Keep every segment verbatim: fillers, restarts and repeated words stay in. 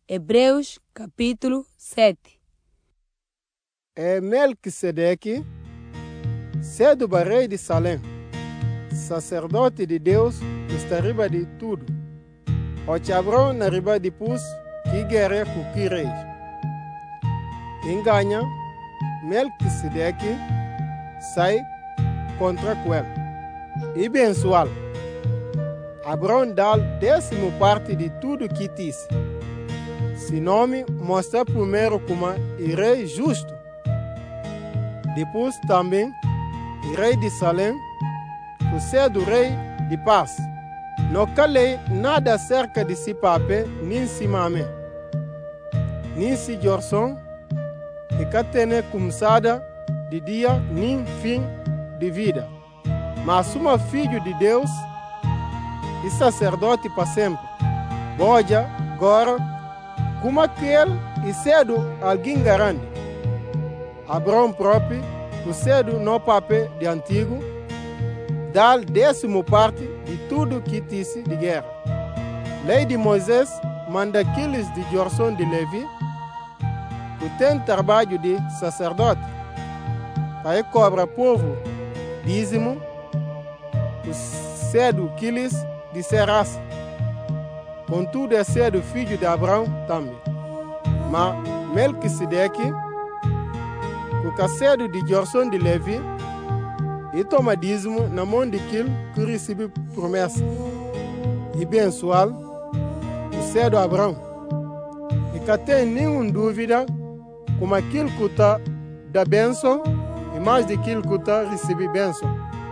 Hebreus capítulo sete. É Melquisedeque, cedo rei de Salém, sacerdote de Deus, está riba de tudo. O Abrão na riba de pus, que guerra com que rei. Enganha, Melquisedeque sai contra ele. E bençoal. Abrão dá décimo parte de tudo que disse. Se nome mostra primeiro como o rei justo. Depois também o rei de Salém, o ser do rei de paz. Não calei nada acerca de si pape, nem si mame, nem si jorson, e que tenha começada de dia, nem fim de vida. Mas uma filho de Deus e sacerdote para sempre. Boja, agora, como aquele e cedo alguém garante. Abrão próprio, o cedo no papel de antigo, dá décimo parte de tudo que disse de guerra. Lei de Moisés manda aqueles de Jorson de Levi, que tem trabalho de sacerdote, para cobrar povo dízimo, o cedo aqueles de Serás. Contudo é cedo filho de Abraão também. Mas Melquisedeque, o cacedo de Jorson de Levi, e toma dízimo na mão de aquele que recebe promessa. E bençoal, o cedo Abraão. E que tem nenhuma dúvida, como aquele que está da bênção, e mais de aquele que está recebe bênção.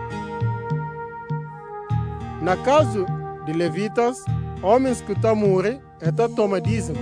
Na caso de levitas, homens que estão morrendo, estão tomando dízimo.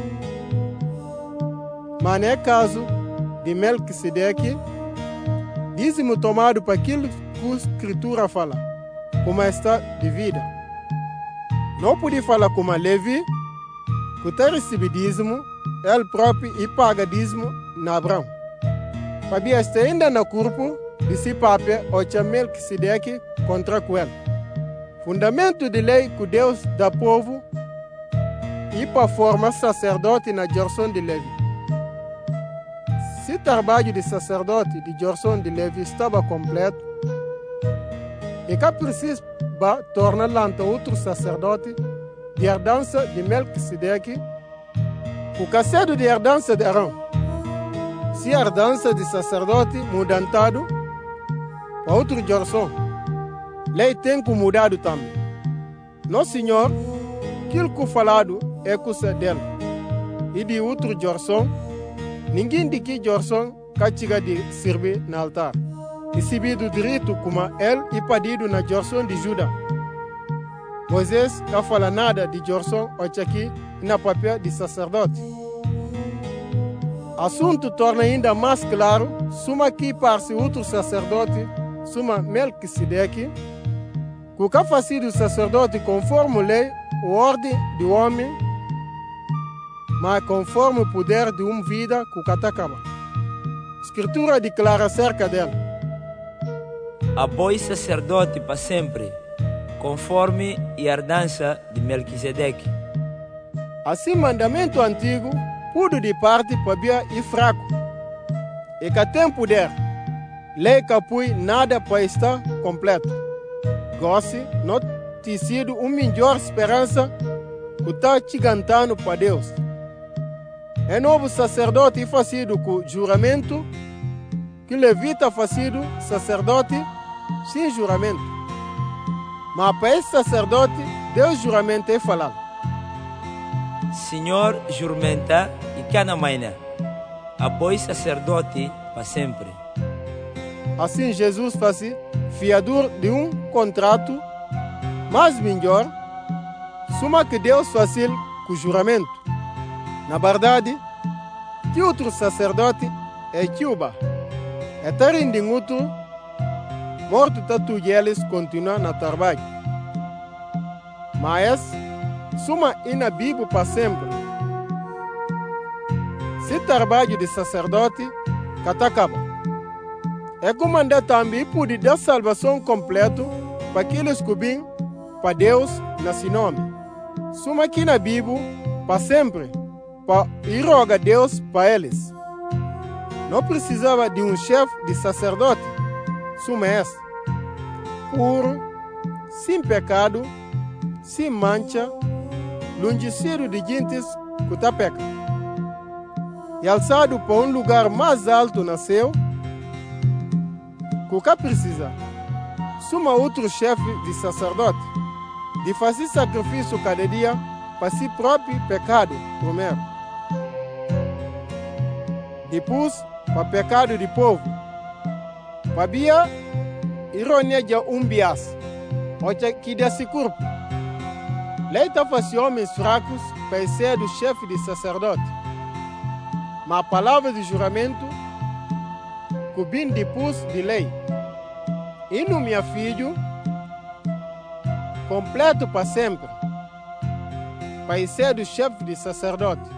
Mas no caso de Melquisedeque, dízimo tomado para aquilo que a Escritura fala, como está de vida. Não pode falar como Levi, que está recebendo dízimo, ele próprio e paga dízimo na Abraão. Para estar ainda no corpo de si papel, o que Melquisedeque contra ele. Fundamento de lei que Deus dá povo e para formar sacerdote na Jorson de Levi. Se o trabalho de sacerdote de Jorson de Levi estava completo, e que precisa tornar lanta outro sacerdote de herdança de Melquisedeque, o cacedo de herdança de Arão. Se a herdança de sacerdote mudantado para outro Jorson, lei tem que mudar também. Nosso Senhor, aquilo que falado é coisa dele. E de outro Jorson, ninguém de que Jorson castiga de servir no altar. Recebido direito como ele e pedido na Jorson de Judá. Moisés não fala nada de Jorson ou aqui na papel de sacerdote. Assunto torna ainda mais claro, suma aqui para outro sacerdote, suma Melquisedeque, que o que faz do sacerdote conforme a lei, a ordem do homem, mas conforme o poder de uma vida que o que acaba. Escritura declara acerca dele. A boi sacerdote para sempre, conforme a herdança de Melquisedeque. Assim, mandamento antigo, pudo de parte para bia e fraco, e que tem poder, lei que apoia nada para estar completo. Gosse não ter sido uma melhor esperança que está gigantando para Deus. É novo sacerdote e fazido com juramento, que levita fazido sacerdote sem juramento. Mas para esse sacerdote, Deus juramento é falar. Senhor juramenta e cana maina, a boi sacerdote para sempre. Assim Jesus faz fiador de um contrato, mas melhor, suma que Deus faz com juramento. Na verdade, que outro sacerdote é Cuba. É ter em outro, morto tatu eles continua na trabalho. Mas, suma e na Bíblia para sempre. Se trabalho de sacerdote, que acaba. É comandar também por dar salvação completa para aqueles que vêm para Deus nesse nome. Suma aqui na Bíblia para sempre. para e roga a Deus para eles. Não precisava de um chefe de sacerdote, su mestre, puro, sem pecado, sem mancha, longe de gentes que tá peca. E alçado para um lugar mais alto na céu, que cá precisa, suma outro chefe de sacerdote, de fazer sacrifício cada dia para si próprio pecado primeiro. Depois, para pecado do povo. Para bia, ironia de um bias, onde que desse corpo. Leita faz homens fracos para ser do chefe de sacerdote. Mas a palavra de juramento, que vem depois de lei. E no meu filho, completo para sempre, para ser do chefe de sacerdote.